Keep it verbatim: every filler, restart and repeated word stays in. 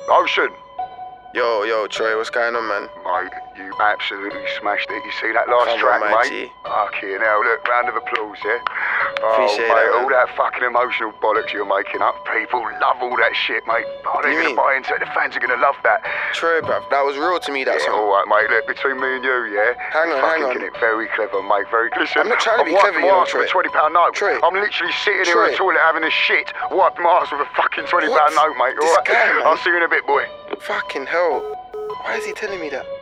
Ocean. Yo, yo, Troy, what's going on, man? Mate, you absolutely smashed it. You see that last Come track, on, my mate? G. Fucking hell, look, round of applause, yeah? Oh, Appreciate mate, that, all man. that fucking emotional bollocks you're making up. People love all that shit, mate. Oh, they're You gonna mean? buy into it. The fans are gonna love that. Troy, bruv, that was real to me, that Yeah, song. all right, mate. Look, between me and you, yeah? Hang on, fucking hang on. Getting it very clever, mate. Very listen. I'm not trying to be I've wiped clever, my you know, arse with a Troy. twenty pound note. Troy. I'm literally sitting here in Troy. the toilet having a shit. Wiped my arse with a fucking twenty pound What? note, mate. This All right? guy, man. I'll see you in a bit, boy. Fucking hell. Why is he telling me that?